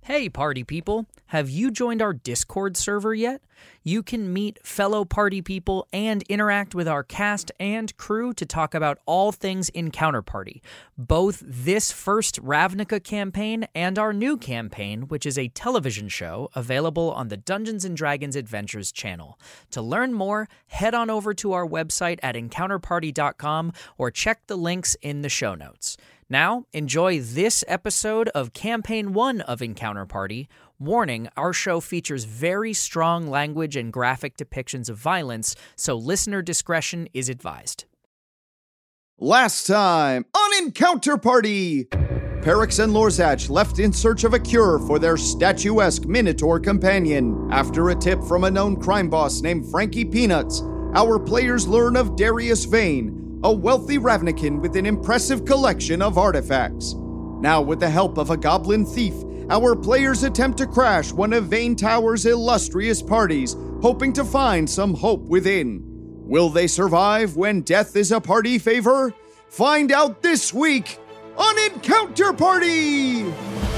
Hey party people, have you joined our Discord server yet? You can meet fellow party people and interact with our cast and crew to talk about all things Encounter Party, both this first Ravnica campaign and our new campaign, which is a television show available on the Dungeons & Dragons Adventures channel. To learn more, head on over to our website at encounterparty.com or check the links in the show notes. Now, enjoy this episode of Campaign 1 of Encounter Party. Warning, our show features very strong language and graphic depictions of violence, so listener discretion is advised. Last time on Encounter Party, Perix and Lorzach left in search of a cure for their statuesque Minotaur companion. After a tip from a known crime boss named Frankie Peanuts, our players learn of Darius Vane, a wealthy Ravnican with an impressive collection of artifacts. Now, with the help of a goblin thief, our players attempt to crash one of Vane Tower's illustrious parties, hoping to find some hope within. Will they survive when death is a party favor? Find out this week on Encounter Party!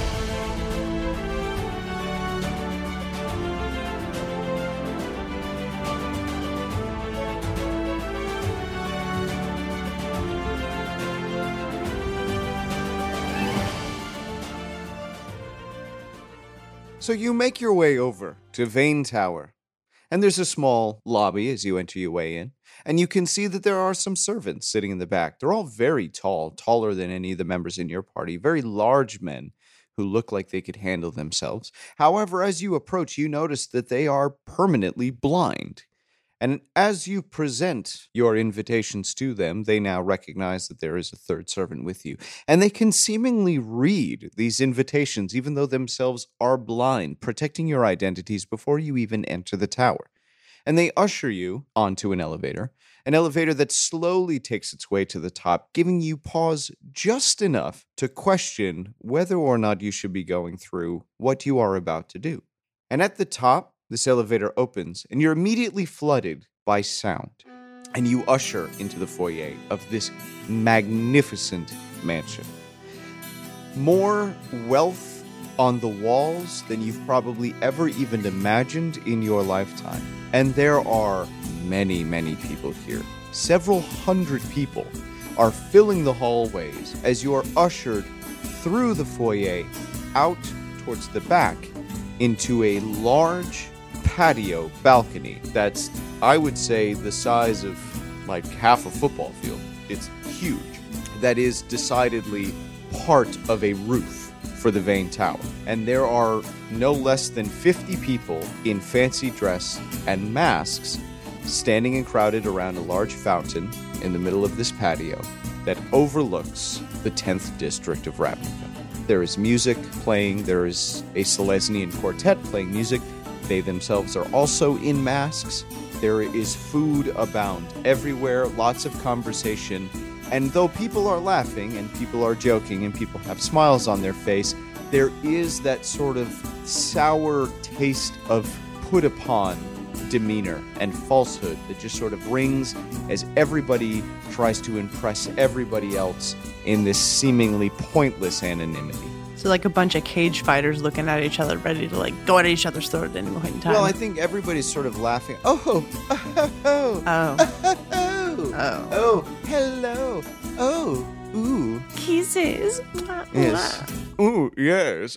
So you make your way over to Vane Tower, and there's a small lobby as you enter your way in, and you can see that there are some servants sitting in the back. They're all very tall, taller than any of the members in your party, very large men who look like they could handle themselves. However, as you approach, you notice that they are permanently blind. And as you present your invitations to them, they now recognize that there is a third servant with you. And they can seemingly read these invitations, even though themselves are blind, protecting your identities before you even enter the tower. And they usher you onto an elevator that slowly takes its way to the top, giving you pause just enough to question whether or not you should be going through what you are about to do. And at the top, this elevator opens, and you're immediately flooded by sound. And you usher into the foyer of this magnificent mansion. More wealth on the walls than you've probably ever even imagined in your lifetime. And there are many, many people here. Several hundred people are filling the hallways as you are ushered through the foyer out towards the back into a large patio balcony that's, I would say, the size of like half a football field. It's huge. That is decidedly part of a roof for the Vane Tower. And there are no less than 50 people in fancy dress and masks standing and crowded around a large fountain in the middle of this patio that overlooks the 10th district of Ravnica. There is music playing. There is a Selesnyan quartet playing music. They themselves are also in masks. There is food abound everywhere, lots of conversation. And though people are laughing and people are joking and people have smiles on their face, there is that sort of sour taste of put upon demeanor and falsehood that just sort of rings as everybody tries to impress everybody else in this seemingly pointless anonymity. So like a bunch of cage fighters looking at each other, ready to like go at each other's throat at any point in time. Well, I think everybody's sort of laughing. Oh, hello. Oh, ooh. Kisses. Yes. Ooh, yes.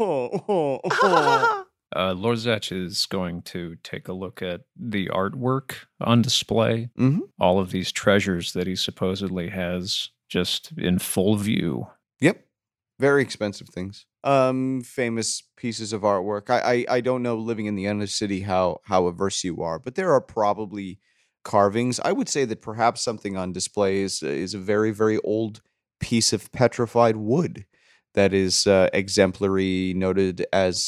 Lorzach is going to take a look at the artwork on display. Mm-hmm. All of these treasures that he supposedly has just in full view. Yep. Very expensive things. Famous pieces of artwork. I don't know, living in the Undercity, how averse you are, but there are probably carvings. I would say that perhaps something on display is a very, very old piece of petrified wood that is exemplary, noted as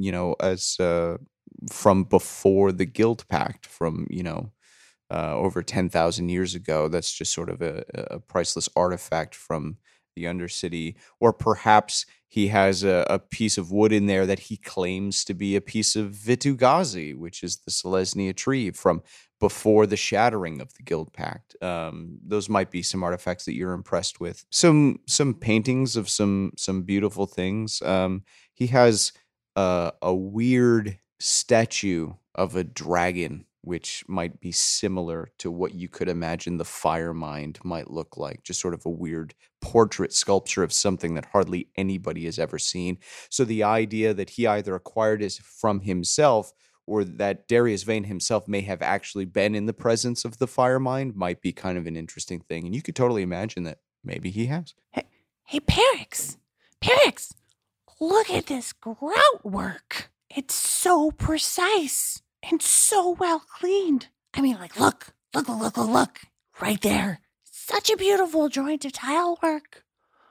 from before the Guild Pact, from over 10,000 years ago. That's just sort of a priceless artifact from the Undercity. Or perhaps he has a piece of wood in there that he claims to be a piece of Vitu-Ghazi, which is the Selesnya tree from before the shattering of the Guild Pact. Those might be some artifacts that you're impressed with. Some paintings of some beautiful things. He has a weird statue of a dragon, which might be similar to what you could imagine the Firemind might look like. Just sort of a weird portrait sculpture of something that hardly anybody has ever seen. So the idea that he either acquired it from himself or that Darius Vane himself may have actually been in the presence of the Firemind might be kind of an interesting thing. And you could totally imagine that maybe he has. Hey, Perix! Perix! Look at this grout work. It's so precise and so well cleaned. I mean, like, look. Right there. Such a beautiful joint of tile work.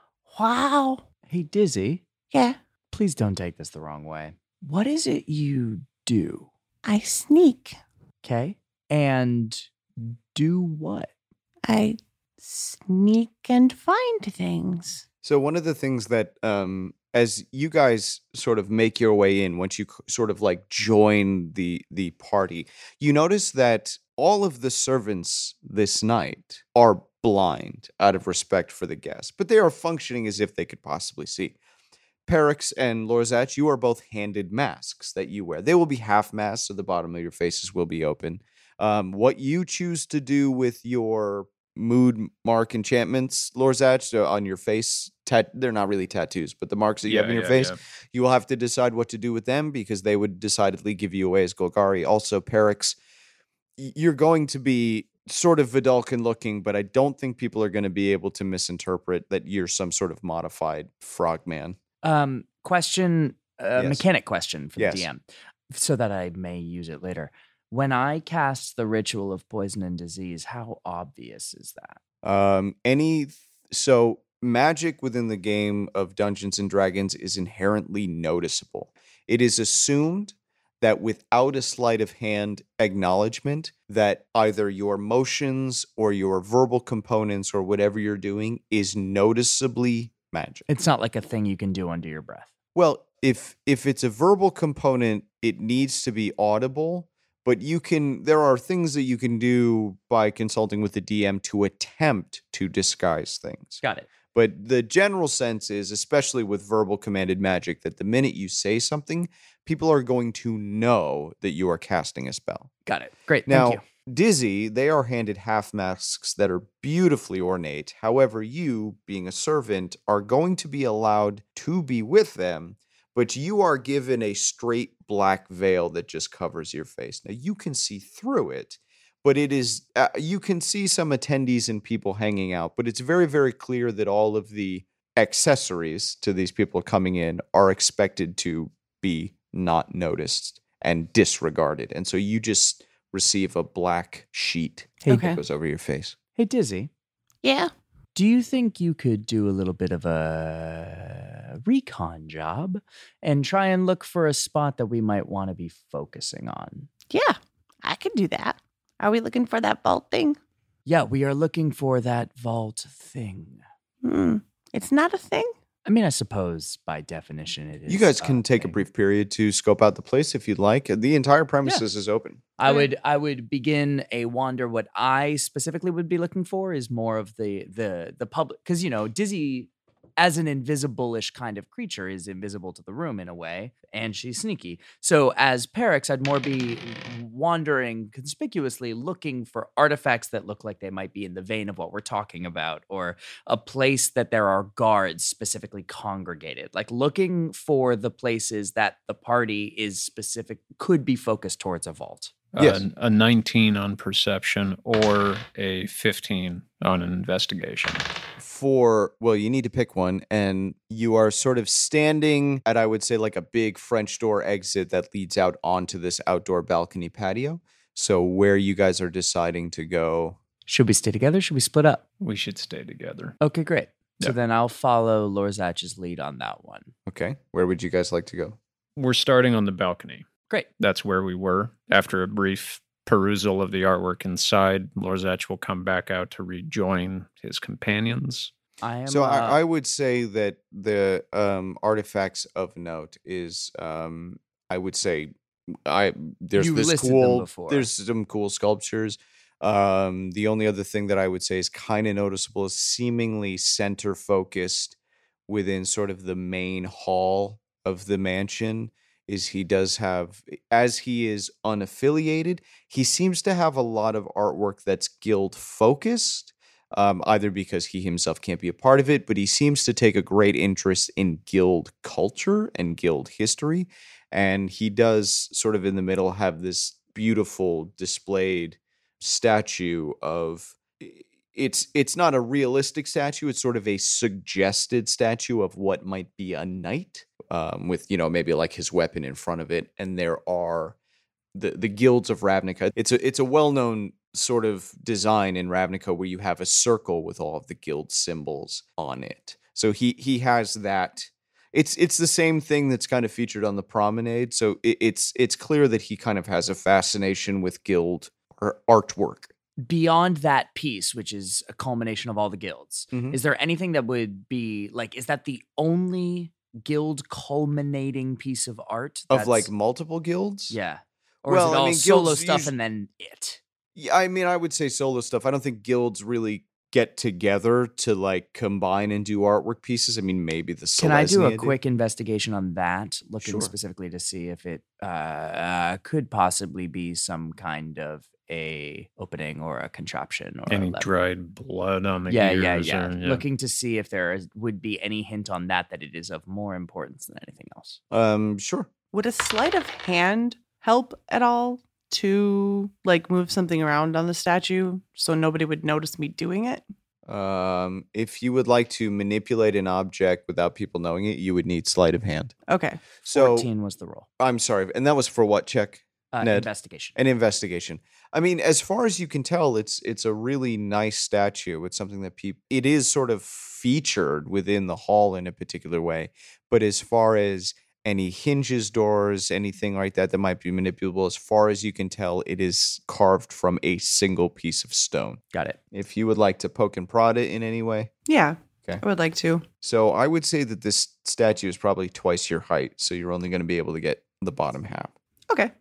Wow. Hey, Dizzy, Yeah, please don't take this the wrong way. What is it you do? I sneak. Okay? And do what? I sneak and find things. So one of the things that, as you guys sort of make your way in, once you sort of like join the party, you notice that all of the servants this night are blind out of respect for the guests, but they are functioning as if they could possibly see. Perix and Lorzach, you are both handed masks that you wear. They will be half masks, so the bottom of your faces will be open. What you choose to do with your mood mark enchantments, Lorzach, on your face, they're not really tattoos, but the marks that you have in your face, you will have to decide what to do with them because they would decidedly give you away as Golgari. Also, Perix, you're going to be sort of Vidalcan looking, but I don't think people are going to be able to misinterpret that you're some sort of modified frogman. Question, Yes. mechanic question for the Yes. DM, so that I may use it later. When I cast the Ritual of Poison and Disease, how obvious is that? So magic within the game of Dungeons and Dragons is inherently noticeable. It is assumed that without a sleight of hand acknowledgement, that either your motions or your verbal components or whatever you're doing is noticeably magic. It's not like a thing you can do under your breath. Well, if it's a verbal component, it needs to be audible, but there are things that you can do by consulting with the DM to attempt to disguise things. Got it. But the general sense is, especially with verbal commanded magic, that the minute you say something, people are going to know that you are casting a spell. Got it. Great. Now, Thank you. Dizzy, they are handed half masks that are beautifully ornate. However, you, being a servant, are going to be allowed to be with them, but you are given a straight black veil that just covers your face. Now, you can see through it, but it is, you can see some attendees and people hanging out, but it's very, very clear that all of the accessories to these people coming in are expected to be not noticed and disregarded. And so you just receive a black sheet Hey, Okay. that goes over your face. Hey, Dizzy, Yeah. do you think you could do a little bit of a recon job and try and look for a spot that we might want to be focusing on? Yeah, I could do that. Are we looking for that vault thing? Yeah, we are looking for that vault thing. It's not a thing? I mean, I suppose by definition it is. You guys can take a thing. brief period to scope out the place if you'd like. The entire premises is open. I would begin a wander. What I specifically would be looking for is more of the public, because Dizzy, as an invisible-ish kind of creature, is invisible to the room in a way, and she's sneaky. So as Perix, I'd more be wandering conspicuously, looking for artifacts that look like they might be in the vein of what we're talking about, or a place that there are guards specifically congregated, like looking for the places that the party could be focused towards a vault. Yes. A 19 on perception or a 15 on an investigation. You need to pick one, and you are sort of standing at, I would say, like a big French door exit that leads out onto this outdoor balcony patio. So where you guys are deciding to go. Should we stay together? Should we split up? We should stay together. Okay, great. So Yeah. then I'll follow Lorzach's lead on that one. Okay, where would you guys like to go? We're starting on the balcony. Great. That's where we were. After a brief perusal of the artwork inside, Lorzach will come back out to rejoin his companions. I am. So I would say that the artifacts of note is, I would say, there's You this listed them cool, before. there's some cool sculptures. The only other thing that I would say is kind of noticeable is seemingly center focused within sort of the main hall of the mansion is he does have, as he is unaffiliated, he seems to have a lot of artwork that's guild focused, either because he himself can't be a part of it, but he seems to take a great interest in guild culture and guild history. And he does sort of in the middle have this beautiful displayed statue of, it's not a realistic statue, it's sort of a suggested statue of what might be a knight, with, you know, maybe like his weapon in front of it. And there are the guilds of Ravnica. It's a well-known sort of design in Ravnica where you have a circle with all of the guild symbols on it. So he has that. It's the same thing that's kind of featured on the promenade. So it's clear that he kind of has a fascination with guild or artwork. Beyond that piece, which is a culmination of all the guilds, Mhm. is there anything that would be like, is that the only guild culminating piece of art? Of like multiple guilds? Yeah. Or Well, is it I all mean, solo guilds stuff usu- and then it? Yeah, I mean, I would say solo stuff. I don't think guilds really get together to like combine and do artwork pieces. I mean, maybe the Can I do Selesnya a did. quick investigation on that, looking Sure. specifically to see if it could possibly be some kind of a opening or a contraption or Any a lever? dried blood on the Yeah. ears? or- Looking to see if would be any hint on that it is of more importance than anything else. Sure. Would a sleight of hand help at all to like move something around on the statue so nobody would notice me doing it? If you would like to manipulate an object without people knowing it, you would need sleight of hand. Okay. So 14 was the roll. I'm sorry, and that was for what check? Ned? Investigation. An investigation. I mean, as far as you can tell, it's a really nice statue. It's something that it is sort of featured within the hall in a particular way. But as far as any hinges, doors, anything like that might be manipulable, as far as you can tell, it is carved from a single piece of stone. Got it. If you would like to poke and prod it in any way. Yeah. Okay. I would like to. So I would say that this statue is probably twice your height, so you're only going to be able to get the bottom half. Okay.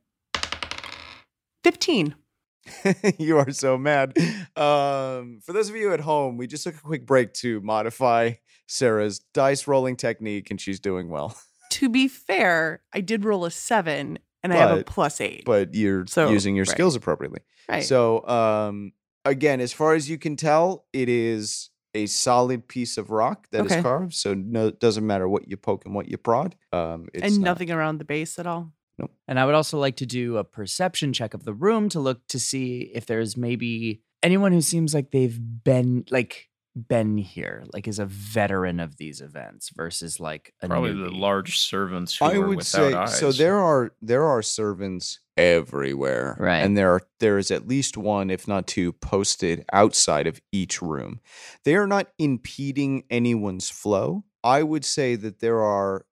15. You are so mad. For those of you at home, we just took a quick break to modify Sarah's dice rolling technique, and she's doing well. To be fair, I did roll a 7 and I have a But- +8. But you're So, using your right. skills appropriately. Right. So, again, as far as you can tell, it is a solid piece of rock that is Okay. carved. So no, it doesn't matter what you poke and what you prod. It's and not- nothing around the base at all. And I would also like to do a perception check of the room to look to see if there's maybe anyone who seems like they've been here, like is a veteran of these events versus like a Probably the newbie. large servants who I are would without say eyes. so. There are servants everywhere, Right. And there is at least one, if not two, posted outside of each room. They are not impeding anyone's flow. I would say that there are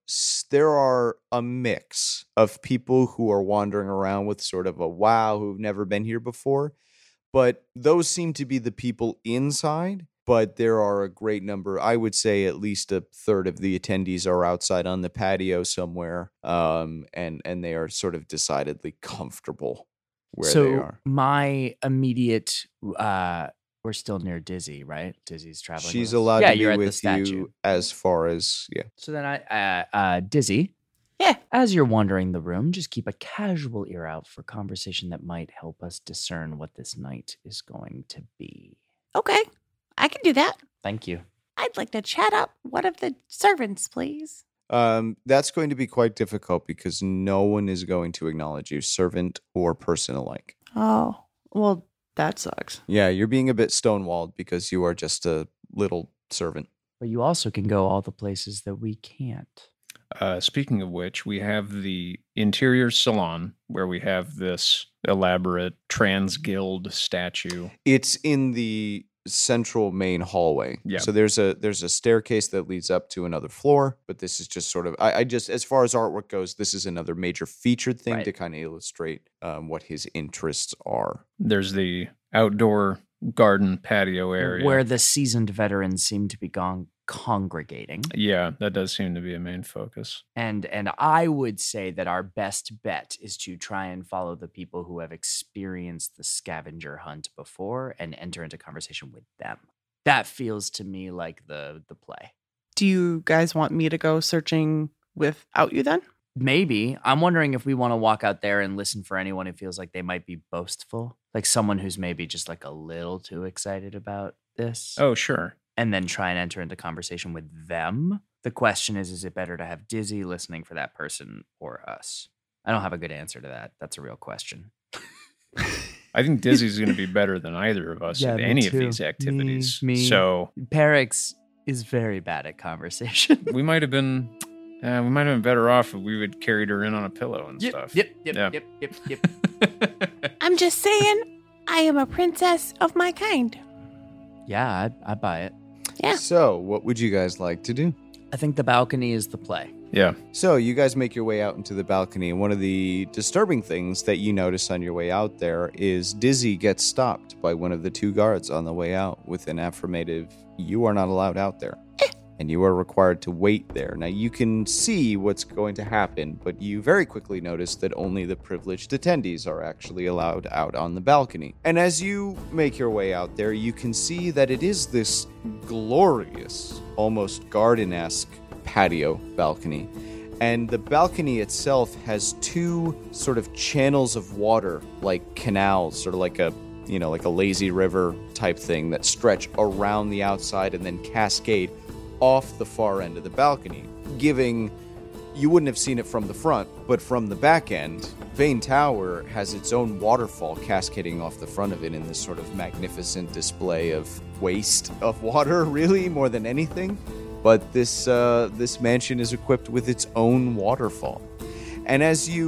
a mix of people who are wandering around with sort of a wow, who've never been here before, but those seem to be the people inside. But there are a great number. I would say at least a third of the attendees are outside on the patio somewhere, and they are sort of decidedly comfortable where so they are. my immediate we're still near Dizzy, right? Dizzy's traveling. She's with us. allowed Yeah, to be you're at the with statue. you as far as So then Dizzy. Yeah. As you're wandering the room, just keep a casual ear out for conversation that might help us discern what this night is going to be. Okay, I can do that. Thank you. I'd like to chat up one of the servants, please. That's going to be quite difficult because no one is going to acknowledge you, servant or person alike. Oh, well, that sucks. Yeah, you're being a bit stonewalled because you are just a little servant. But you also can go all the places that we can't. Speaking of which, we have the interior salon where we have this elaborate trans guild statue. It's in the central main hallway. Yeah. So there's a staircase that leads up to another floor, but this is just sort of I just as far as artwork goes, this is another major featured thing Right. to kind of illustrate what his interests are. There's the outdoor garden patio area. Where the seasoned veterans seem to be congregating. Yeah, that does seem to be a main focus. And I would say that our best bet is to try and follow the people who have experienced the scavenger hunt before and enter into conversation with them. That feels to me like the play. Do you guys want me to go searching without you then? Maybe. I'm wondering if we want to walk out there and listen for anyone who feels like they might be boastful, like someone who's maybe just like a little too excited about this. Oh, sure. And then try and enter into conversation with them. The question is it better to have Dizzy listening for that person or us? I don't have a good answer to that. That's a real question. I think Dizzy's going to be better than either of us Yeah, at me any of too. these activities. Me. So Perix is very bad at conversation. we might have been better off if we had carried her in on a pillow and stuff. Yep. I'm just saying, I am a princess of my kind. Yeah, I buy it. Yeah. So, what would you guys like to do? I think the balcony is the play. Yeah. So, you guys make your way out into the balcony, and one of the disturbing things that you notice on your way out there is Dizzy gets stopped by one of the two guards on the way out with an affirmative, "You are not allowed out there." And you are required to wait there. Now, you can see what's going to happen, but you very quickly notice that only the privileged attendees are actually allowed out on the balcony. And as you make your way out there, you can see that it is this glorious, almost garden-esque patio balcony. And the balcony itself has two sort of channels of water, like canals, sort of like a lazy river type thing that stretch around the outside and then cascade off the far end of the balcony, giving, you wouldn't have seen it from the front, but from the back end, Vane Tower has its own waterfall cascading off the front of it in this sort of magnificent display of waste of water, really, more than anything. But this mansion is equipped with its own waterfall. And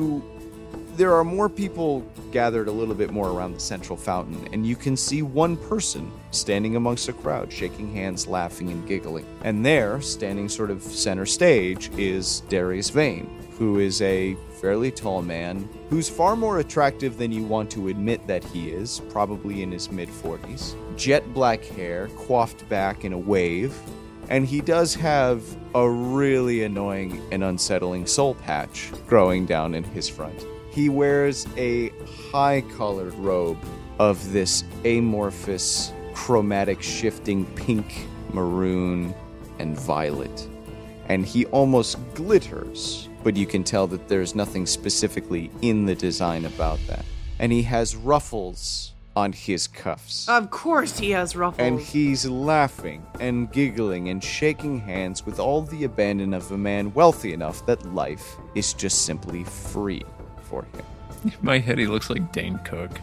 there are more people gathered a little bit more around the central fountain, and you can see one person standing amongst a crowd, shaking hands, laughing, and giggling. And there, standing sort of center stage, is Darius Vane, who is a fairly tall man who's far more attractive than you want to admit that he is, probably in his mid-40s. Jet black hair, coiffed back in a wave, and he does have a really annoying and unsettling soul patch growing down in his front. He wears a high-collared robe of this amorphous, chromatic shifting pink, maroon, and violet. And he almost glitters, but you can tell that there's nothing specifically in the design about that. And he has ruffles on his cuffs. Of course he has ruffles. And he's laughing and giggling and shaking hands with all the abandon of a man wealthy enough that life is just simply free for him. In my head, he looks like Dane Cook.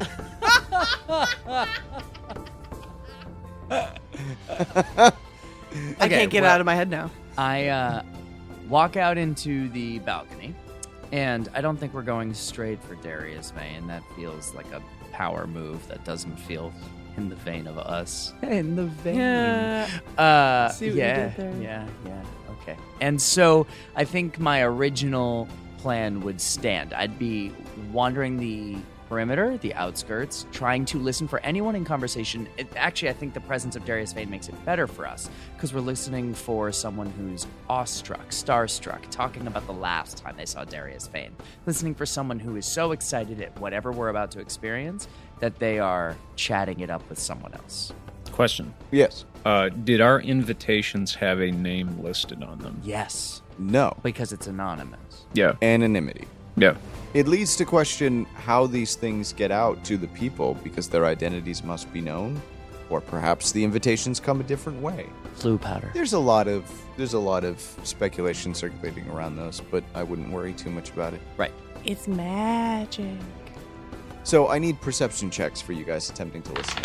I can't get out of my head now. I walk out into the balcony, and I don't think we're going straight for Darius Vane. That feels like a power move that doesn't feel in the vein of us. In the vein. Yeah. See what you did there. Yeah. Okay. And so I think my original plan would stand. I'd be wandering the perimeter, the outskirts, trying to listen for anyone in conversation. Actually, I think the presence of Darius Vane makes it better for us because we're listening for someone who's awestruck, starstruck, talking about the last time they saw Darius Vane. Listening for someone who is so excited at whatever we're about to experience that they are chatting it up with someone else. Question. Yes. Did our invitations have a name listed on them? Yes, No. because it's anonymous. Yeah. Anonymity. Yeah. It leads to question how these things get out to the people because their identities must be known, or perhaps the invitations come a different way. Flu powder. There's a lot of speculation circulating around those, but I wouldn't worry too much about it. Right. It's magic. So I need perception checks for you guys attempting to listen.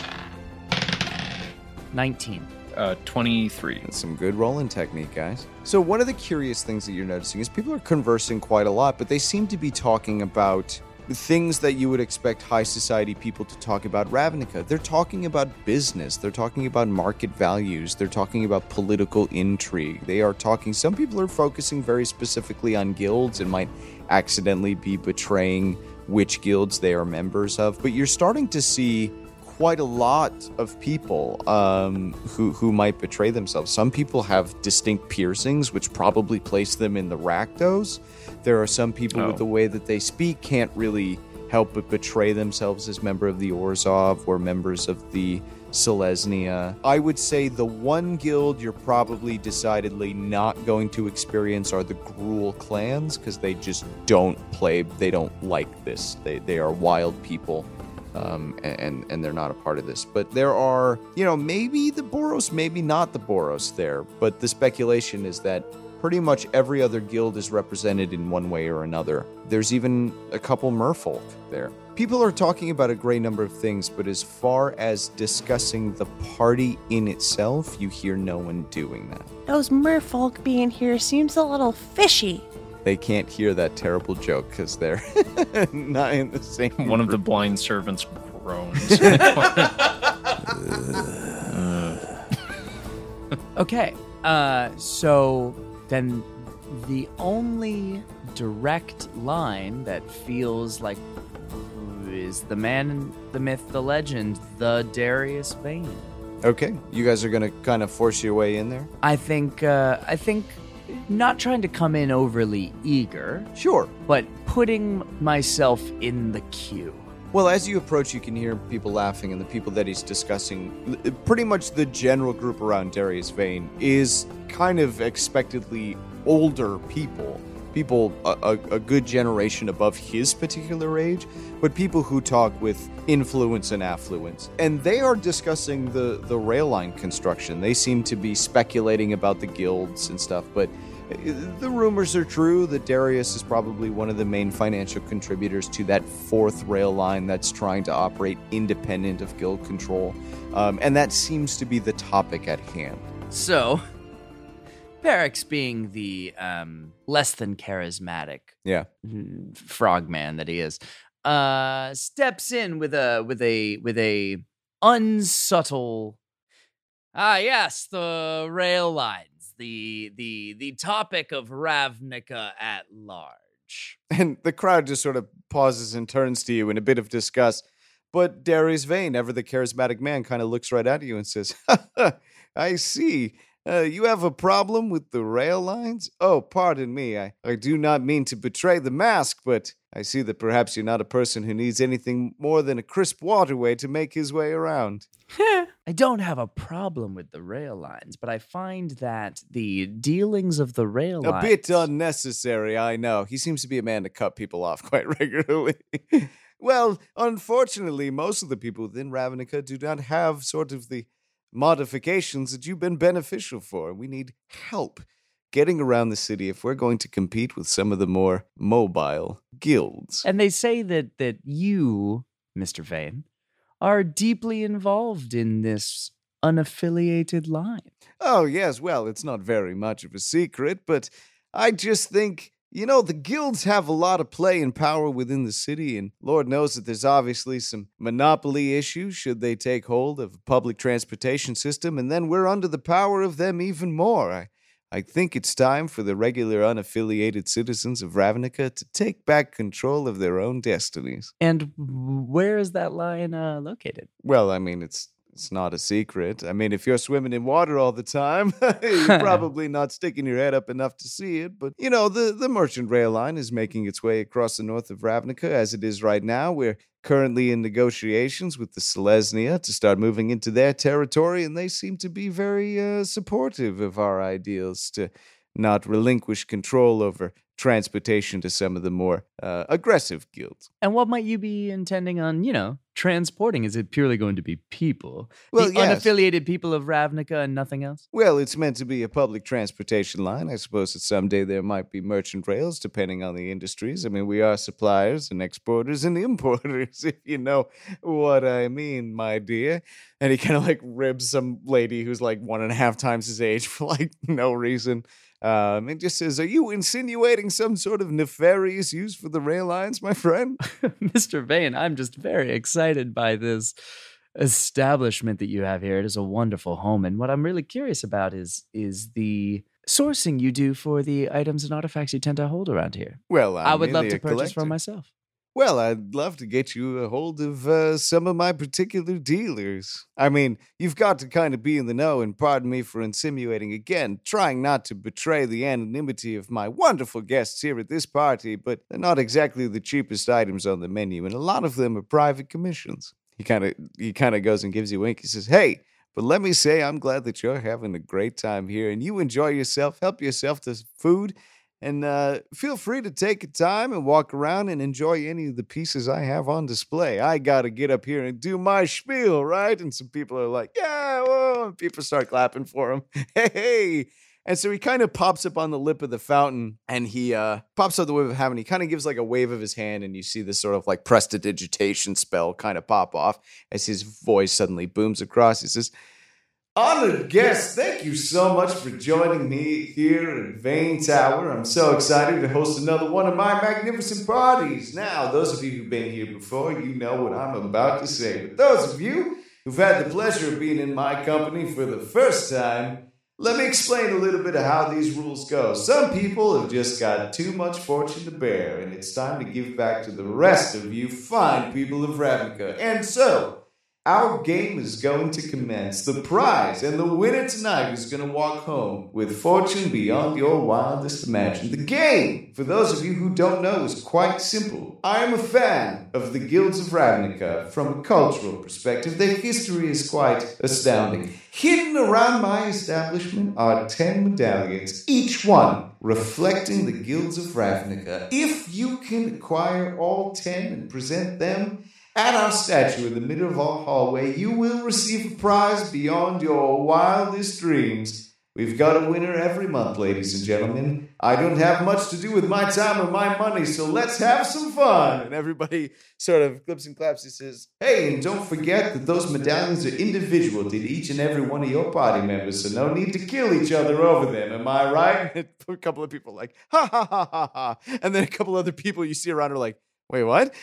19. 23. That's some good rolling technique, guys. So one of the curious things that you're noticing is people are conversing quite a lot, but they seem to be talking about things that you would expect high society people to talk about Ravnica. They're talking about business. They're talking about market values. They're talking about political intrigue. Some people are focusing very specifically on guilds and might accidentally be betraying which guilds they are members of. But you're starting to see quite a lot of people who might betray themselves. Some people have distinct piercings, which probably place them in the Rakdos. There are some people with the way that they speak can't really help but betray themselves as member of the Orzhov or members of the Selesnya. I would say the one guild you're probably decidedly not going to experience are the Gruul clans, because they just don't play, they don't like this. They are wild people. And they're not a part of this. But there are, maybe the Boros, maybe not the Boros there. But the speculation is that pretty much every other guild is represented in one way or another. There's even a couple merfolk there. People are talking about a great number of things, but as far as discussing the party in itself, you hear no one doing that. Those merfolk being here seems a little fishy. They can't hear that terrible joke because they're not in the same One of the group. blind servants groans. Okay, so then the only direct line that feels like is the man, the myth, the legend, the Darius Vane. Okay, you guys are going to kind of force your way in there? I think not trying to come in overly eager, Sure. but putting myself in the queue. Well, as you approach, you can hear people laughing, and the people that he's discussing, pretty much the general group around Darius Vane, is kind of expectedly older people. People a good generation above his particular age, but people who talk with influence and affluence. And they are discussing the rail line construction. They seem to be speculating about the guilds and stuff, but the rumors are true that Darius is probably one of the main financial contributors to that fourth rail line that's trying to operate independent of guild control. And that seems to be the topic at hand. So, Perix being the less than charismatic Yeah. frogman that he is, steps in with a unsubtle. Ah, yes, the rail lines, the topic of Ravnica at large. And the crowd just sort of pauses and turns to you in a bit of disgust. But Darius Vane, ever the charismatic man, kind of looks right at you and says, I see. You have a problem with the rail lines? Oh, pardon me. I do not mean to betray the mask, but I see that perhaps you're not a person who needs anything more than a crisp waterway to make his way around. I don't have a problem with the rail lines, but I find that the dealings of the rail A lines... bit unnecessary, I know. He seems to be a man to cut people off quite regularly. Well, unfortunately, most of the people within Ravnica do not have sort of the modifications that you've been beneficial for. We need help getting around the city if we're going to compete with some of the more mobile guilds. And they say that you, Mr. Vane, are deeply involved in this unaffiliated line. Oh, yes, well, it's not very much of a secret, but I just think, the guilds have a lot of play and power within the city, and Lord knows that there's obviously some monopoly issues should they take hold of a public transportation system, and then we're under the power of them even more. I think it's time for the regular unaffiliated citizens of Ravnica to take back control of their own destinies. And where is that line located? Well, I mean, it's not a secret. I mean, if you're swimming in water all the time, you're probably not sticking your head up enough to see it. But, the merchant rail line is making its way across the north of Ravnica as it is right now. We're currently in negotiations with the Selesnya to start moving into their territory, and they seem to be very supportive of our ideals to not relinquish control over transportation to some of the more aggressive guilds. And what might you be intending on, transporting? Is it purely going to be people? Well, the yes. unaffiliated people of Ravnica and nothing else? Well, it's meant to be a public transportation line. I suppose that someday there might be merchant rails, depending on the industries. I mean, we are suppliers and exporters and importers, if you know what I mean, my dear. And he kind of ribs some lady who's 1.5 times his age for no reason. And just says, are you insinuating some sort of nefarious use for the rail lines, my friend? Mr. Vane, I'm just very excited by this establishment that you have here. It is a wonderful home. And what I'm really curious about is the sourcing you do for the items and artifacts you tend to hold around here. Well, I would love merely to a purchase for collector. myself. Well, I'd love to get you a hold of some of my particular dealers. I mean, you've got to kind of be in the know, and pardon me for insinuating again, trying not to betray the anonymity of my wonderful guests here at this party, but they're not exactly the cheapest items on the menu, and a lot of them are private commissions. He kind of goes and gives you a wink. He says, "Hey, but let me say I'm glad that you're having a great time here and you enjoy yourself. Help yourself to food. And feel free to take a time and walk around and enjoy any of the pieces I have on display. I got to get up here and do my spiel, right?" And some people are like, "Yeah, whoa." And people start clapping for him. Hey. And so he kind of pops up on the lip of the fountain and he pops up the wave of heaven. He kind of gives like a wave of his hand and you see this sort of like prestidigitation spell kind of pop off as his voice suddenly booms across. He says, "Honored guests, thank you so much for joining me here at Vane Tower. I'm so excited to host another one of my magnificent parties. Now, those of you who've been here before, you know what I'm about to say. But those of you who've had the pleasure of being in my company for the first time, let me explain a little bit of how these rules go. Some people have just got too much fortune to bear, and it's time to give back to the rest of you fine people of Ravnica. And so, our game is going to commence. The prize and the winner tonight is going to walk home with fortune beyond your wildest imagination. The game, for those of you who don't know, is quite simple. I am a fan of the Guilds of Ravnica. From a cultural perspective, their history is quite astounding. Hidden around my establishment are 10 medallions, each one reflecting the Guilds of Ravnica. If you can acquire all 10 and present them at our statue in the middle of our hallway, you will receive a prize beyond your wildest dreams. We've got a winner every month, ladies and gentlemen. I don't have much to do with my time or my money, so let's have some fun." And everybody sort of clips and claps. He says, "Hey, and don't forget that those medallions are individual to each and every one of your party members, so no need to kill each other over them. Am I right?" And a couple of people are like, "Ha, ha, ha, ha, ha." And then a couple other people you see around are like, "Wait, what?"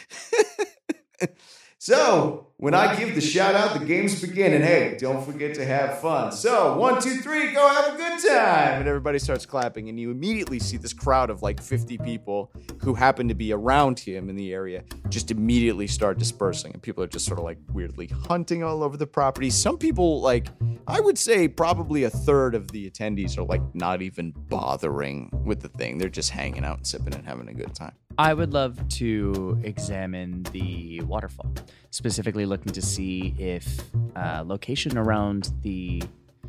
So, when I give the shout out, the games begin. And hey, don't forget to have fun. So, 1, 2, 3, go have a good time. And everybody starts clapping. And you immediately see this crowd of like 50 people who happen to be around him in the area just immediately start dispersing. And people are just sort of like weirdly hunting all over the property. Some people, like, I would say probably a third of the attendees are like not even bothering with the thing. They're just hanging out and sipping and having a good time. I would love to examine the waterfall, specifically looking to see if location around the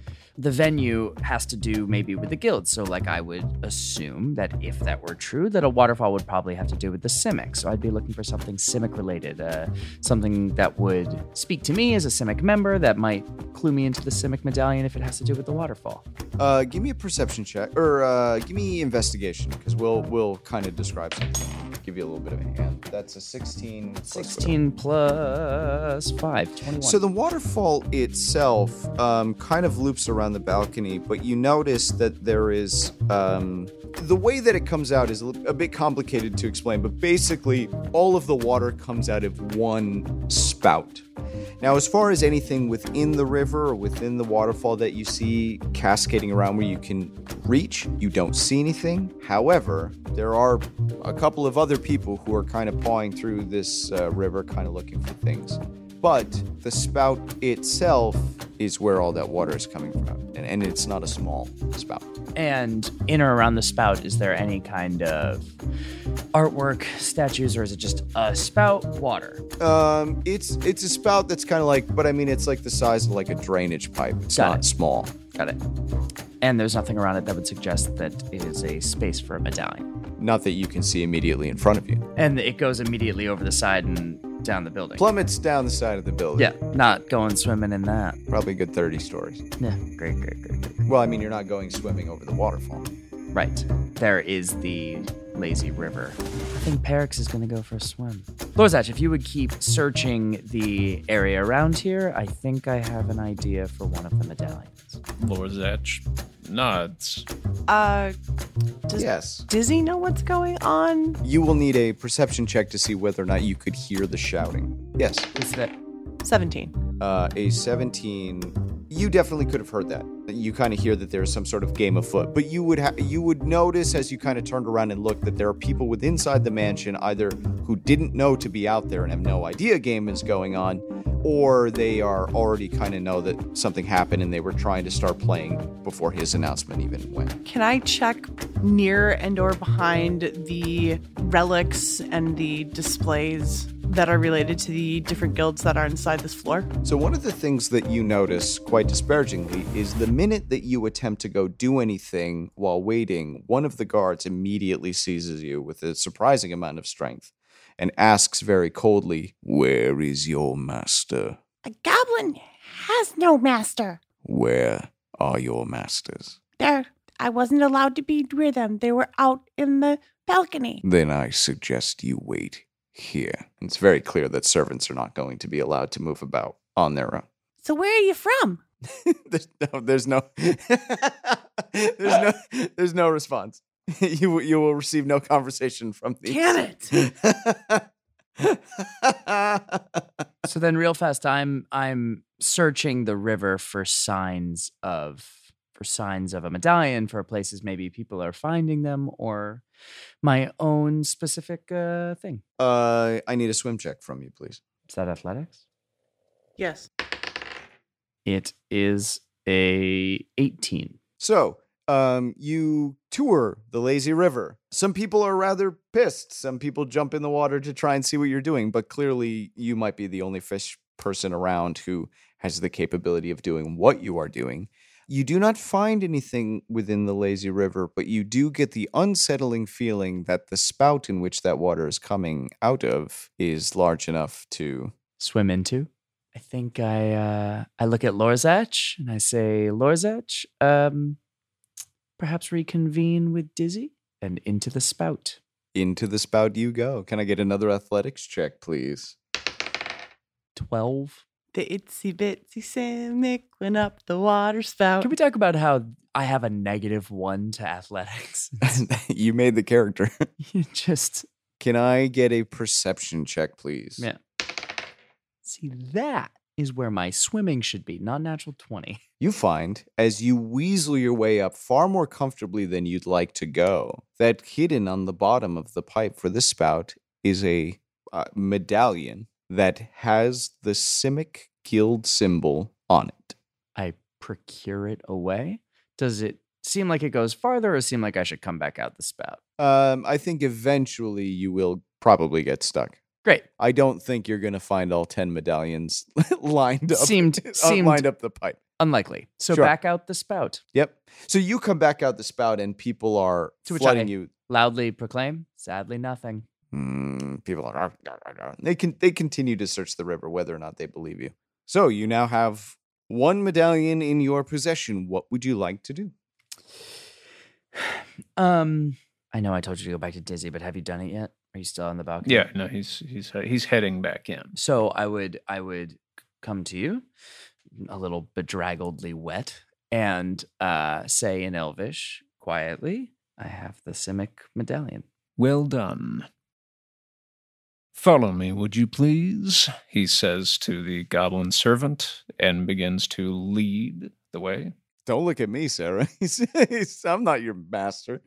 venue has to do maybe with the guild. So like I would assume that if that were true, that a waterfall would probably have to do with the Simic. So I'd be looking for something Simic related, something that would speak to me as a Simic member that might clue me into the Simic medallion if it has to do with the waterfall. Give me a perception check, or give me investigation, because we'll kind of describe something. Give you a little bit of a hand. That's a 16. 16 plus 5, 21. So the waterfall itself kind of loops around the balcony, but you notice that there is the way that it comes out is a bit complicated to explain, but basically all of the water comes out of one spout. Now, as far as anything within the river or within the waterfall that you see cascading around where you can reach, you don't see anything. However, there are a couple of other people who are kind of pawing through this river, kind of looking for things. But the spout itself is where all that water is coming from. And it's not a small spout. And in or around the spout, is there any kind of artwork, statues, or is it just a spout, water? It's a spout that's kind of like, but I mean, it's like the size of like a drainage pipe. It's Got not it. small. Got it. And there's nothing around it that would suggest that it is a space for a medallion. Not that you can see immediately in front of you. And it goes immediately over the side and down the building. Plummets down the side of the building. Yeah, not going swimming in that. Probably a good 30 stories. Yeah, great. Well, I mean, you're not going swimming over the waterfall. Right. There is the lazy river. I think Perix is going to go for a swim. Lorzach, if you would keep searching the area around here, I think I have an idea for one of the medallions. Lorzach nods. Does Yes. Dizzy know what's going on? You will need a perception check to see whether or not you could hear the shouting. Yes. Is that 17. A 17. You definitely could have heard that. You kind of hear that there's some sort of game afoot, but you would notice as you kind of turned around and looked that there are people within inside the mansion either who didn't know to be out there and have no idea a game is going on, or they are already kind of know that something happened and they were trying to start playing before his announcement even went. Can I check near and or behind the relics and the displays that are related to the different guilds that are inside this floor? So one of the things that you notice quite disparagingly is the minute that you attempt to go do anything while waiting, one of the guards immediately seizes you with a surprising amount of strength and asks very coldly, "Where is your master? A goblin has no master. Where are your masters?" I wasn't allowed to be near them. They were out in the balcony. "Then I suggest you wait here." It's very clear that servants are not going to be allowed to move about on their own. So where are you from? there's no response. You will receive no conversation from these. Damn it! So then, real fast, I'm searching the river for signs of a medallion, for places maybe people are finding them, or my own specific thing. I need a swim check from you, please. Is that athletics? Yes. It is a 18. So, you tour the lazy river. Some people are rather pissed. Some people jump in the water to try and see what you're doing, but clearly you might be the only fish person around who has the capability of doing what you are doing. You do not find anything within the lazy river, but you do get the unsettling feeling that the spout in which that water is coming out of is large enough to Swim into. I think I look at Lorzach and I say, Lorzach, perhaps reconvene with Dizzy, and into the spout. Into the spout you go. Can I get another athletics check, please? 12. The itsy bitsy Simic went up the water spout. Can we talk about how I have a -1 to athletics? You made the character. You just Can I get a perception check, please? Yeah. See, that is where my swimming should be, not natural 20. You find, as you weasel your way up far more comfortably than you'd like to go, that hidden on the bottom of the pipe for the spout is a medallion that has the Simic Guild symbol on it. I procure it away. Does it seem like it goes farther, or seem like I should come back out the spout? I think eventually you will probably get stuck. Great. I don't think you're going to find all 10 medallions lined up. Seemed lined up the pipe. unlikely. So Sure. back out the spout. Yep. So you come back out the spout and people are To which flooding I- you. Loudly proclaim, sadly nothing. People are they continue to search the river whether or not they believe you. So you now have one medallion in your possession. What would you like to do? I know I told you to go back to Dizzy, but have you done it yet? Are you still on the balcony? Yeah, no, he's heading back in. So I would come to you, a little bedraggledly wet, and say in Elvish quietly, I have the Simic medallion. Well done. Follow me, would you please? He says to the goblin servant and begins to lead the way. Don't look at me, Sarah. I'm not your master.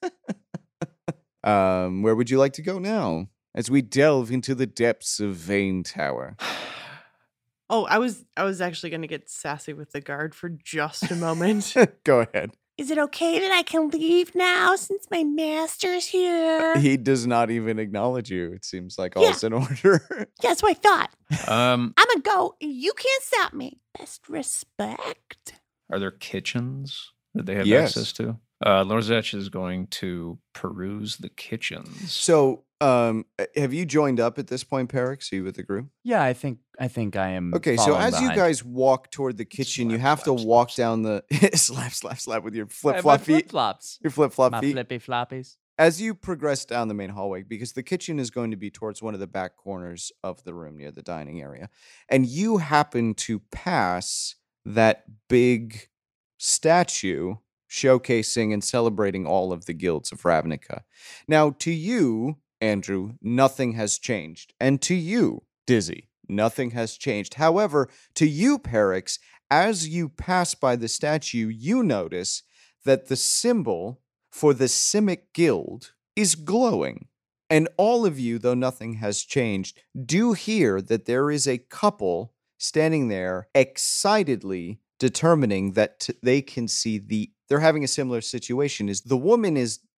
Where would you like to go now? As we delve into the depths of Vane Tower. Oh, I was actually going to get sassy with the guard for just a moment. Go ahead. Is it okay that I can leave now since my master's here? He does not even acknowledge you. It seems like Yeah. all's in order. That's what I thought. Um, I'm gonna go. You can't stop me. Best respect. are there kitchens that they have Yes. access to? Lorzach is going to peruse the kitchens. So, have you joined up at this point, Perix? Are you with the group? Yeah, I think I am. Okay, so following as you behind. guys walk toward the kitchen, you Slap, have to slap, walk slap, down the slap with your flip My flop feet. flip-flops. Your flip flop My feet. flippy floppies. As you progress down the main hallway, because the kitchen is going to be towards one of the back corners of the room near the dining area, and you happen to pass that big statue showcasing and celebrating all of the guilds of Ravnica. Now, to you, Andrew, nothing has changed. And to you, Dizzy, nothing has changed. However, to you, Perix, as you pass by the statue, you notice that the symbol for the Simic Guild is glowing. And all of you, though nothing has changed, do hear that there is a couple standing there excitedly determining that they can see they're having a similar situation. Is the woman is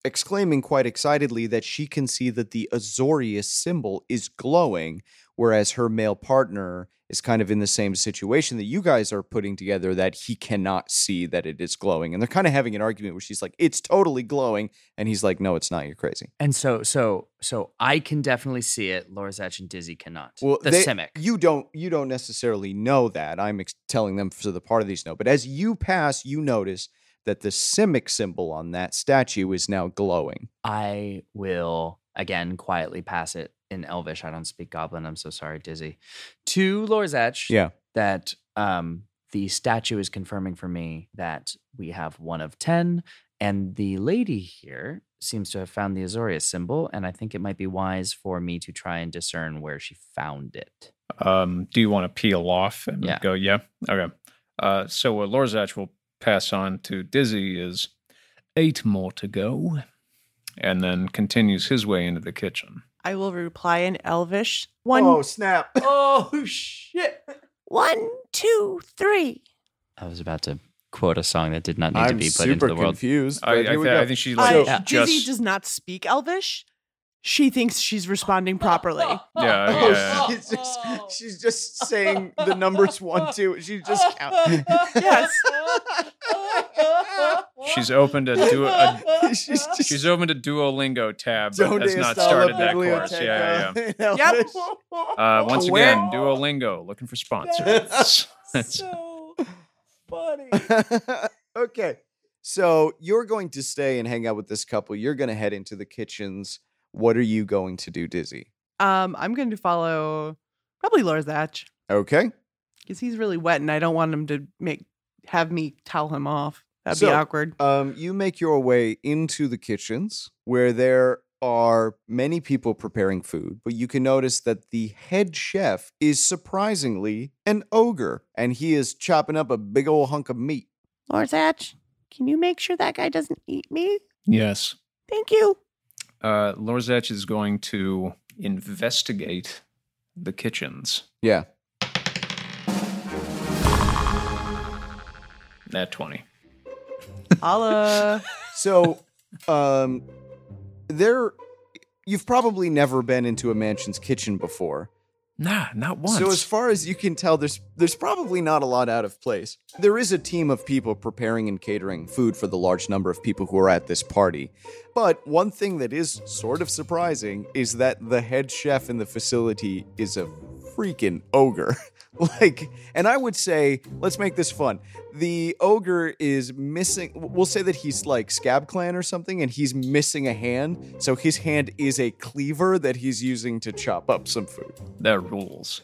exclaiming quite excitedly that she can see that the Azorius symbol is glowing, whereas her male partner is kind of in the same situation that you guys are putting together, that he cannot see that it is glowing. And they're kind of having an argument where she's like, it's totally glowing. And he's like, no, it's not. You're crazy. And so I can definitely see it. Lorzach and Dizzy cannot. Well, the Simic. You don't necessarily know that. I'm telling them so the parties know. But as you pass, you notice that the Simic symbol on that statue is now glowing. I will, again, quietly pass it in Elvish. I don't speak Goblin. I'm so sorry, Dizzy. To Lorzach, Yeah. that the statue is confirming for me that we have 1 of 10, and the lady here seems to have found the Azorius symbol, and I think it might be wise for me to try and discern where she found it. Do you want to peel off and Yeah. go, yeah? Okay. So what Lorzach will pass on to Dizzy is 8 more to go, and then continues his way into the kitchen. I will reply in Elvish. Snap. Oh, shit. 1, 2, 3. I was about to quote a song that did not need to I'm be put super into the world. confused. I but here we go. think she Dizzy just does not speak Elvish. She thinks she's responding properly. yeah. She's just saying the numbers 1, 2. She's just counting. Yes. She's opened a she's opened a Duolingo tab, but has not started that course. Yeah. Yep. Once again, Duolingo looking for sponsors. So funny. Okay. So you're going to stay and hang out with this couple. You're going to head into the kitchens. What are you going to do, Dizzy? I'm going to follow probably Lorzach Okay. because he's really wet and I don't want him to have me towel him off. That'd So, be awkward. You make your way into the kitchens where there are many people preparing food, but you can notice that the head chef is surprisingly an ogre, and he is chopping up a big old hunk of meat. Lorzach, can you make sure that guy doesn't eat me? Yes. Thank you. Lorzach is going to investigate the kitchens. Yeah. At 20. Holla. So, you've probably never been into a mansion's kitchen before. Nah, not once. So as far as you can tell, there's probably not a lot out of place. There is a team of people preparing and catering food for the large number of people who are at this party. But one thing that is sort of surprising is that the head chef in the facility is a freaking ogre. And I would say, let's make this fun. The ogre is missing, we'll say that he's like Scab Clan or something, and he's missing a hand. So his hand is a cleaver that he's using to chop up some food. That rules.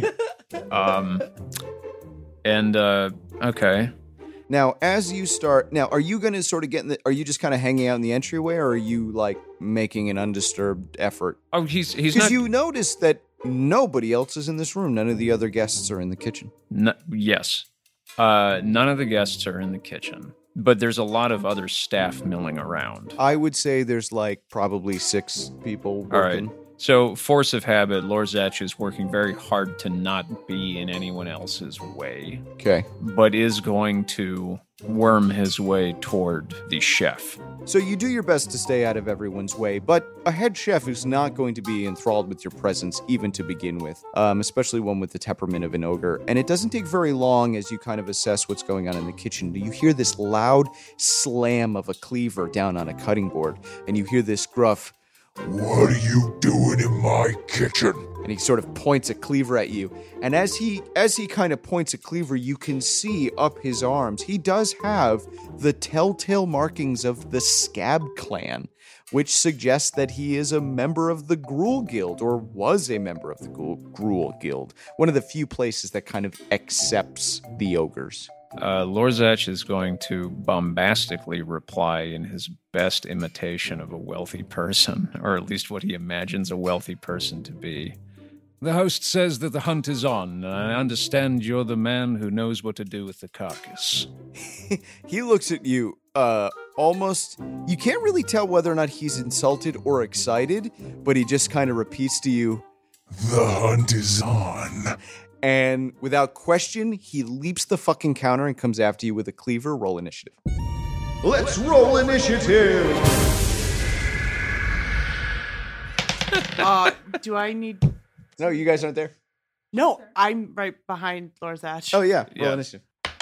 Okay. Now, as you start, are you going to sort of are you just kind of hanging out in the entryway, or are you like making an undisturbed effort? Oh, he's Because not. you notice that nobody else is in this room. None of the other guests are in the kitchen. Yes. None of the guests are in the kitchen, but there's a lot of other staff milling around. I would say there's like probably 6 people working. All right. So, force of habit, Lorzach is working very hard to not be in anyone else's way, Okay. but is going to worm his way toward the chef. So you do your best to stay out of everyone's way, but a head chef is not going to be enthralled with your presence even to begin with, especially one with the temperament of an ogre. And it doesn't take very long as you kind of assess what's going on in the kitchen. You hear this loud slam of a cleaver down on a cutting board, and you hear this gruff, "What are you doing in my kitchen?" and he sort of points a cleaver at you. And as he kind of points a cleaver, you can see up his arms, he does have the telltale markings of the Scab Clan, which suggests that he is a member of the Gruul Guild, or was a member of the Gruul Guild, one of the few places that kind of accepts the ogres. Lorzach is going to bombastically reply in his best imitation of a wealthy person, or at least what he imagines a wealthy person to be. The host says that the hunt is on, and I understand you're the man who knows what to do with the carcass. He looks at you, almost, you can't really tell whether or not he's insulted or excited, but he just kind of repeats to you, "The hunt is on." and without question, he leaps the fucking counter and comes after you with a cleaver. Roll initiative. Let's roll initiative. Do I need? No, you guys aren't there. No, I'm right behind Lorzach. Oh yeah. Yeah. Roll initiative.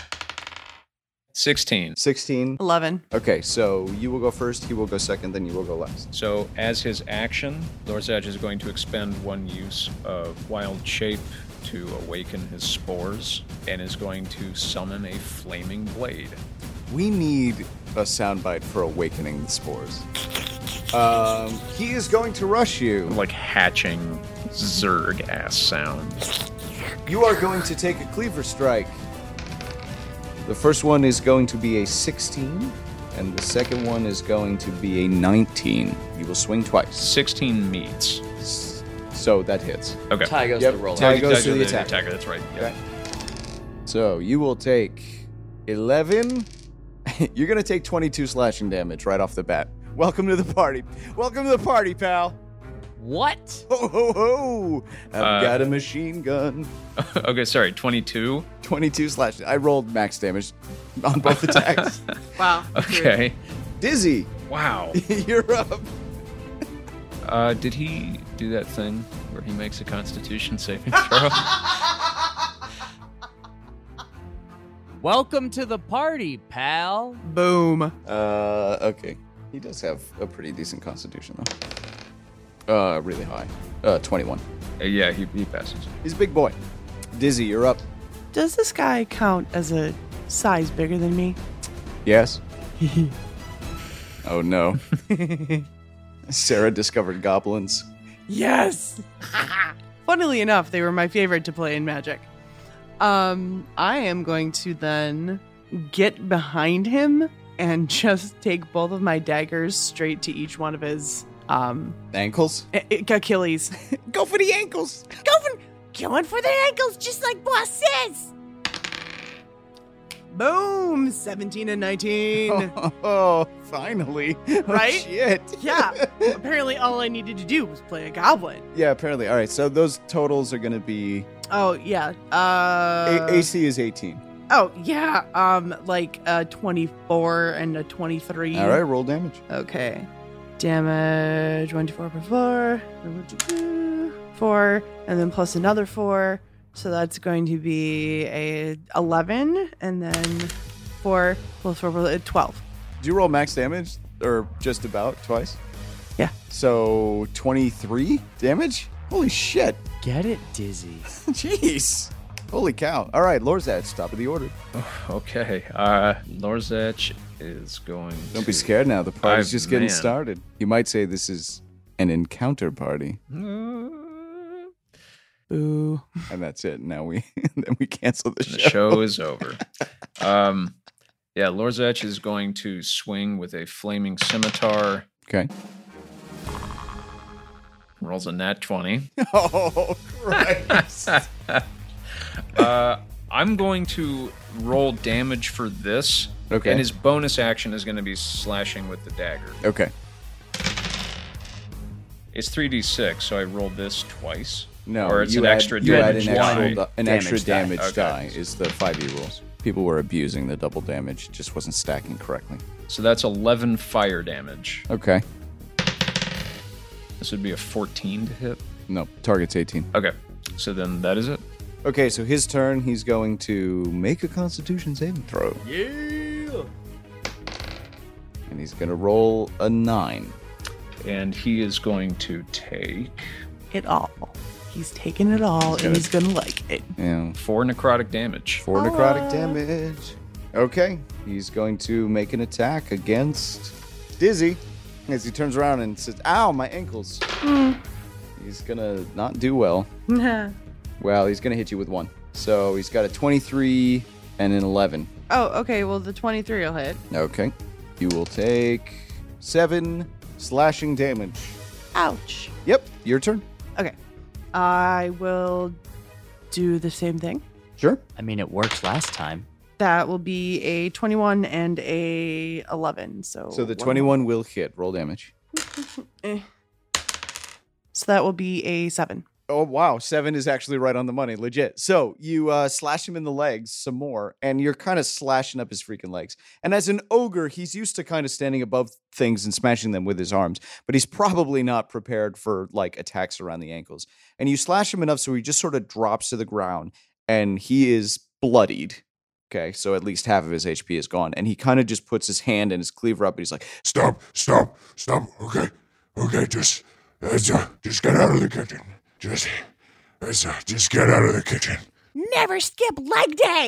16. 16. 11. Okay, so you will go first, he will go second, then you will go last. So, as his action, Lorzach is going to expend one use of Wild Shape to awaken his spores, and is going to summon a flaming blade. We need a soundbite for awakening the spores. He is going to rush you. Like hatching Zerg ass sound. You are going to take a cleaver strike. The first one is going to be a 16, and the second one is going to be a 19. You will swing twice. 16 meets. So that hits. Okay. Ty goes Yep. to roll. Ty goes to the attack. attacker. That's right. Yeah. Okay. So you will take 11. You're going to take 22 slashing damage right off the bat. Welcome to the party. Welcome to the party, pal. What? Ho, ho, ho. I've got a machine gun. Okay, sorry. 22. 22 slashing. I rolled max damage on both attacks. Wow. Okay. Dizzy, Wow. you're up. Did he do that thing where he makes a Constitution saving throw? Welcome to the party, pal. Boom. Okay. He does have a pretty decent constitution, though. Really high. 21. Yeah, he passes. He's a big boy. Dizzy, you're up. Does this guy count as a size bigger than me? Yes. Oh, no. Sarah discovered goblins. Yes. Funnily enough, they were my favorite to play in Magic. I am going to then get behind him and just take both of my daggers straight to each one of his Ankles? Achilles. Go for the ankles. Going for the ankles, just like boss says. Boom! 17 and 19. Oh, finally. Right? Oh, shit. Yeah. Apparently, all I needed to do was play a goblin. Yeah, apparently. All right, so those totals are going to be... Oh yeah. AC is 18. Oh yeah. Like a 24 and a 23. All right, roll damage. Okay. Damage 1d4 plus 4. 4, and then plus another 4. So that's going to be a 11, and then 4 plus 4 plus 12. Do you roll max damage? Or just about twice? Yeah. So 23 damage? Holy shit. Get it, Dizzy. Jeez. Holy cow. All right, Lorzach, top of the order. Okay. Lorzach is going Don't be scared now. The party's just getting man. started. You might say this is an encounter party. Boo. And that's it. Now we then we cancel the The show. show is over. Yeah, Lorzach is going to swing with a flaming scimitar. Okay. Rolls a nat 20. Oh, Christ. I'm going to roll damage for this. Okay. And his bonus action is going to be slashing with the dagger. Okay. It's 3d6, so I rolled this twice. No, Or it's you an add- extra you add damage an extra, die. an Damage extra die. damage Okay. die is the 5e rules. People were abusing the double damage. It just wasn't stacking correctly. So that's 11 fire damage. Okay. This would be a 14 to hit. No, target's 18. Okay, so then that is it. Okay, so his turn, he's going to make a constitution saving throw. Yeah. And he's going to roll a 9. And he is going to take It all. He's taking it all, and he's gonna like it. Yeah. 4 necrotic damage. 4 necrotic damage. Okay, he's going to make an attack against Dizzy as he turns around and says, "Ow, my ankles." He's gonna not do well. Well, he's gonna hit you with 1. So he's got a 23 and an 11. Oh, okay. Well, the 23 will hit. Okay. You will take 7 slashing damage. Ouch. Yep, your turn. Okay. I will do the same thing. Sure. I mean, it worked last time. That will be a 21 and a 11. So So the one 21 more. will hit. Roll damage. So that will be a 7. Oh, wow. 7 is actually right on the money. Legit. So you slash him in the legs some more, and you're kind of slashing up his freaking legs. And as an ogre, he's used to kind of standing above things and smashing them with his arms, but he's probably not prepared for like attacks around the ankles. And you slash him enough so he just sort of drops to the ground, and he is bloodied. Okay, so at least half of his HP is gone. And he kind of just puts his hand and his cleaver up, and he's like, Stop. Okay, just get out of the kitchen. Just get out of the kitchen. Never skip leg day.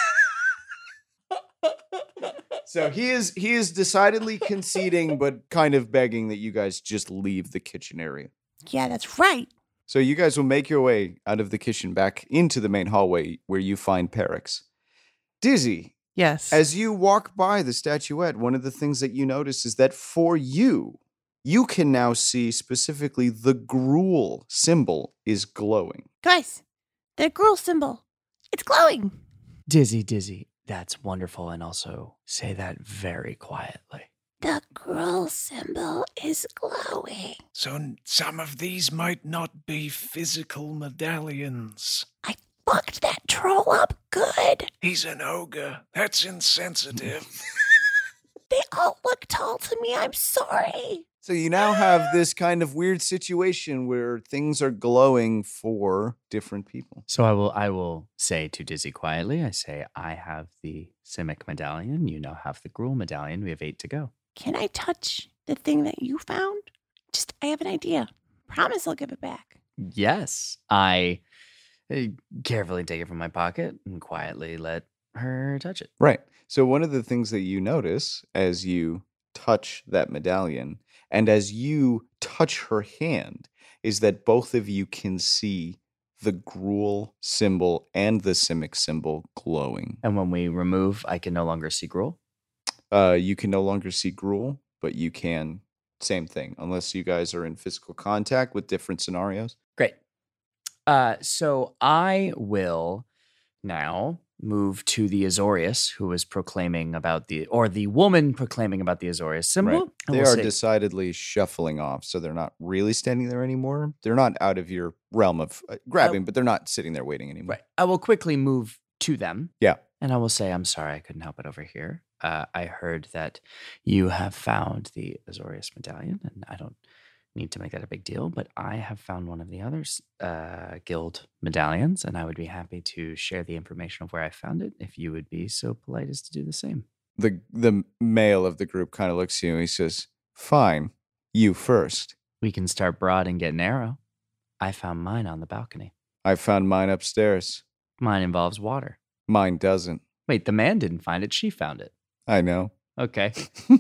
So he is decidedly conceding, but kind of begging that you guys just leave the kitchen area. Yeah, that's right. So you guys will make your way out of the kitchen back into the main hallway where you find Perix. Dizzy, Yes. as you walk by the statuette, one of the things that you notice is that for you can now see specifically the Gruul symbol is glowing. Guys, the girl symbol. It's glowing. Dizzy, that's wonderful. And also say that very quietly. The girl symbol is glowing. So some of these might not be physical medallions. I fucked that troll up good. He's an ogre. That's insensitive. They all look tall to me. I'm sorry. So you now have this kind of weird situation where things are glowing for different people. So I will say to Dizzy quietly, I say, I have the Simic medallion. You now have the Gruul medallion. We have 8 to go. Can I touch the thing that you found? I have an idea. Promise I'll give it back. Yes. I carefully take it from my pocket and quietly let her touch it. Right. So one of the things that you notice as you touch that medallion and as you touch her hand is that both of you can see the Gruul symbol and the Simic symbol glowing. And when we remove, I can no longer see Gruul. You can no longer see Gruul, but you can, same thing, unless you guys are in physical contact with different scenarios. Great. So I will now move to the Azorius, who is proclaiming about the woman proclaiming about the Azorius symbol. Right. And They we'll are say- decidedly shuffling off, so they're not really standing there anymore. They're not out of your realm of grabbing, but they're not sitting there waiting anymore. Right. I will quickly move to them. Yeah. And I will say, I'm sorry, I couldn't help it over here. I heard that you have found the Azorius medallion, and I don't need to make that a big deal, but I have found one of the other guild medallions, and I would be happy to share the information of where I found it if you would be so polite as to do the same. The male of the group kind of looks at you and he says, "Fine, you first. We can start broad and get narrow. I found mine on the balcony. I found mine upstairs. Mine involves water. Mine doesn't. Wait, the man didn't find it, she found it. I know." Okay.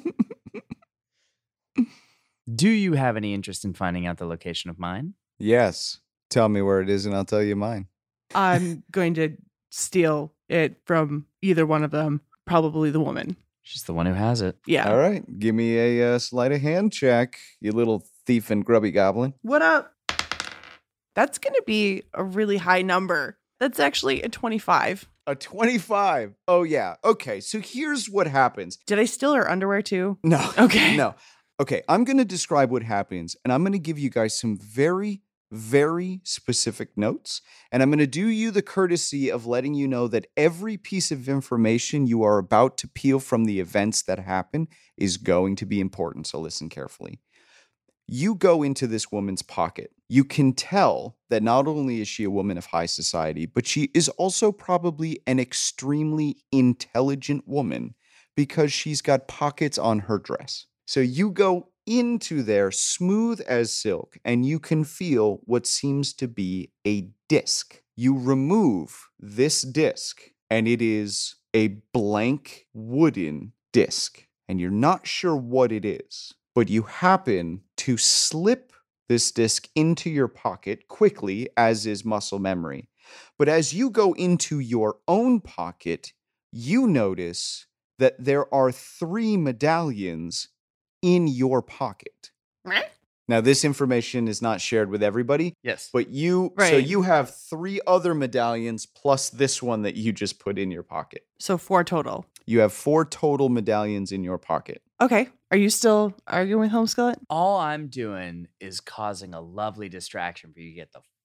Do you have any interest in finding out the location of mine? Yes. Tell me where it is and I'll tell you mine. I'm going to steal it from either one of them, probably the woman. She's the one who has it. Yeah. All right. Give me a sleight of hand check, you little thief and grubby goblin. What up? That's going to be a really high number. That's actually a 25. A 25. Oh, yeah. Okay. So here's what happens. Did I steal her underwear too? No. Okay. No. Okay. I'm going to describe what happens, and I'm going to give you guys some very, very specific notes. And I'm going to do you the courtesy of letting you know that every piece of information you are about to peel from the events that happen is going to be important. So listen carefully. You go into this woman's pocket. You can tell that not only is she a woman of high society, but she is also probably an extremely intelligent woman because she's got pockets on her dress. So you go into there smooth as silk, and you can feel what seems to be a disc. You remove this disc, and it is a blank wooden disc, and you're not sure what it is, but you happen to slip this disc into your pocket quickly, as is muscle memory. But as you go into your own pocket, you notice that there are 3 medallions in your pocket. Now, this information is not shared with everybody, Yes. but so Right. you have 3 other medallions plus this one that you just put in your pocket. So 4 total. You have 4 total medallions in your pocket. Okay. Are you still arguing with Home Skillet? All I'm doing is causing a lovely distraction for you to get the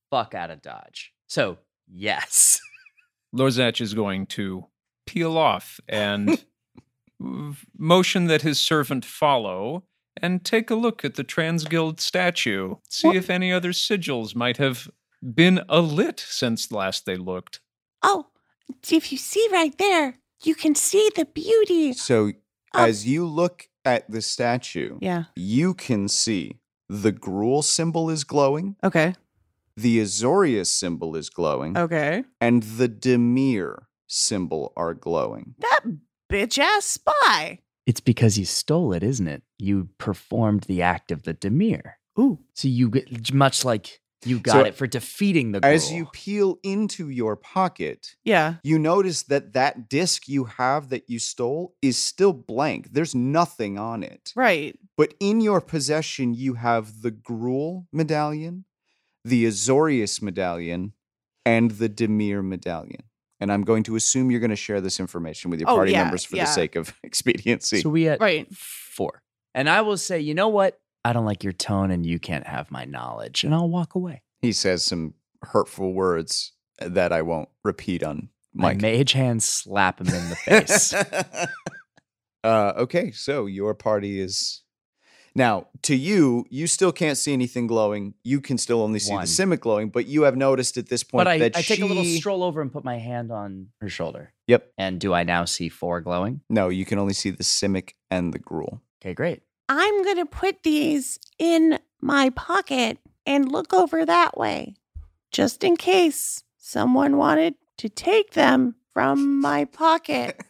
fuck out of Dodge. So, yes. Lorzach is going to peel off and motion that his servant follow and take a look at the Transguild statue. See if any other sigils might have been alit since last they looked. Oh, if you see right there, you can see the beauty. So as you look at the statue, Yeah. you can see the Gruul symbol is glowing, Okay. the Azorius symbol is glowing, Okay. and the Dimir symbol are glowing. That bitch ass spy. It's because you stole it, isn't it? You performed the act of the Dimir. Ooh. So you get, much like you got So it for defeating the As Gruul. you peel into your pocket, Yeah. you notice that disc you have that you stole is still blank. There's nothing on it. Right. But in your possession, you have the Gruul medallion, the Azorius medallion, and the Dimir medallion. And I'm going to assume you're going to share this information with your Oh, party yeah, members for yeah. the sake of expediency. So we had Right. 4. And I will say, you know what? I don't like your tone and you can't have my knowledge. And I'll walk away. He says some hurtful words that I won't repeat on My mic. mage hand slap him in the face. Okay, so your party is now to you. You still can't see anything glowing. You can still only see One. the Simic glowing, but you have noticed at this point But I that take a little she- stroll over and put my hand on her shoulder. Yep. And do I now see 4 glowing? No, you can only see the Simic and the Gruul. Okay, great. I'm going to put these in my pocket and look over that way, just in case someone wanted to take them from my pocket.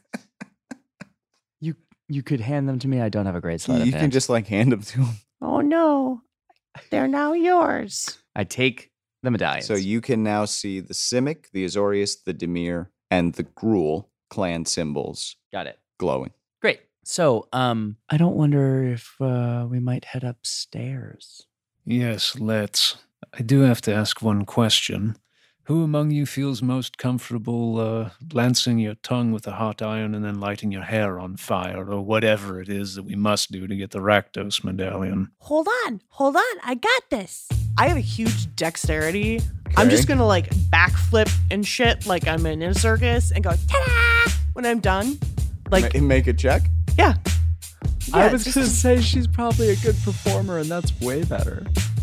You could hand them to me. I don't have a great sleight of You hand. can just like hand them to him. Oh no, they're now yours. I take the medallions. So you can now see the Simic, the Azorius, the Dimir, and the Gruul clan symbols got it. glowing. Great. So, I don't wonder if we might head upstairs. Yes, let's. I do have to ask one question. Who among you feels most comfortable lancing your tongue with a hot iron and then lighting your hair on fire, or whatever it is that we must do to get the Rakdos medallion? Hold on, I got this. I have a huge dexterity. I'm just gonna like backflip and shit like I'm in a circus and go ta-da when I'm done. Like Make a check. yeah. I Yeah, was just- going to say she's probably a good performer, and that's way better.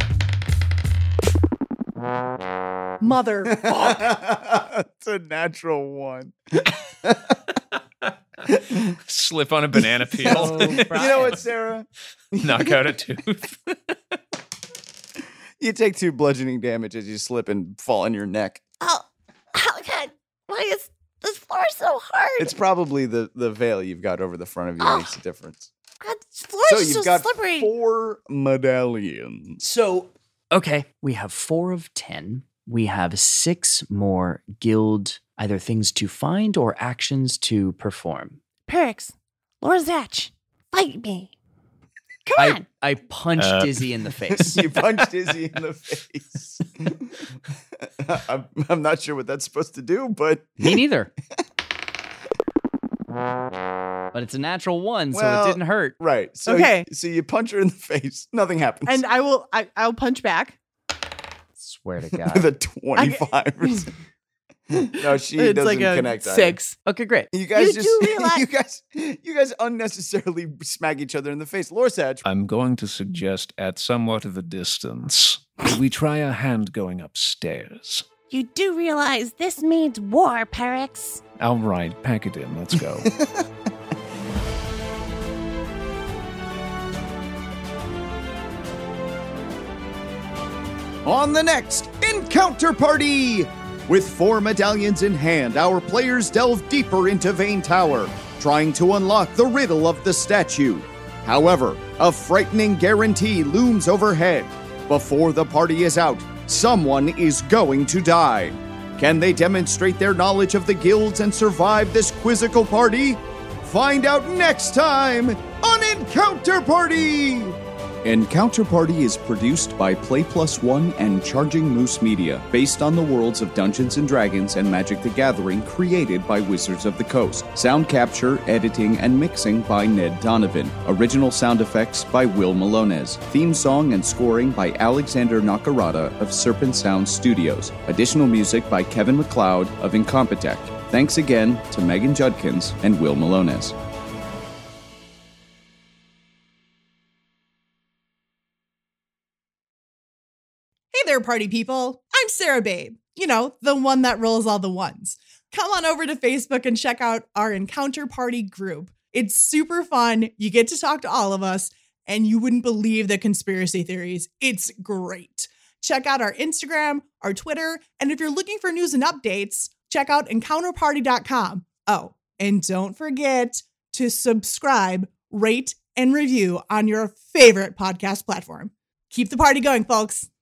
Motherfucker. It's a natural one. Slip on a banana peel. You know what, Sarah? Knock out a tooth. You take 2 bludgeoning damage as you slip and fall on your neck. Oh God, why is this floor so hard? It's probably the veil you've got over the front of you makes a difference. God, this floor So is you've so got slippery. 4 medallions. So, okay, we have 4 of 10. We have 6 more guild either things to find or actions to perform. Perix, Lorzach, fight me. Come on. I punched Dizzy in the face. You punched Izzy in the face. I'm not sure what that's supposed to do, but Me neither. But it's a natural 1, so Well, it didn't hurt. right. So Okay. so you punch her in the face. Nothing happens. And I'll punch back. Swear to with God. a 25 or something. No, she It's doesn't like a connect. either. 6. Okay, great. You guys You just do realize- you guys unnecessarily smack each other in the face. Lorsach, I'm going to suggest at somewhat of a distance that we try a hand going upstairs. You do realize this means war, Perix. All right, pack it in. Let's go. on the next Encounter Party! With 4 medallions in hand, our players delve deeper into Vane Tower, trying to unlock the riddle of the statue. However, a frightening guarantee looms overhead. Before the party is out, someone is going to die. Can they demonstrate their knowledge of the guilds and survive this quizzical party? Find out next time on Encounter Party! Encounter Party is produced by Play Plus One and Charging Moose Media, based on the worlds of Dungeons & Dragons and Magic the Gathering created by Wizards of the Coast. Sound capture, editing, and mixing by Ned Donovan. Original sound effects by Will Malones. Theme song and scoring by Alexander Nakarada of Serpent Sound Studios. Additional music by Kevin MacLeod of Incompetech. Thanks again to Megan Judkins and Will Malones. Hey there, party people. I'm Sarah Babe. You know, the one that rolls all the ones. Come on over to Facebook and check out our Encounter Party group. It's super fun. You get to talk to all of us, and you wouldn't believe the conspiracy theories. It's great. Check out our Instagram, our Twitter, and if you're looking for news and updates, check out encounterparty.com. Oh, and don't forget to subscribe, rate, and review on your favorite podcast platform. Keep the party going, folks.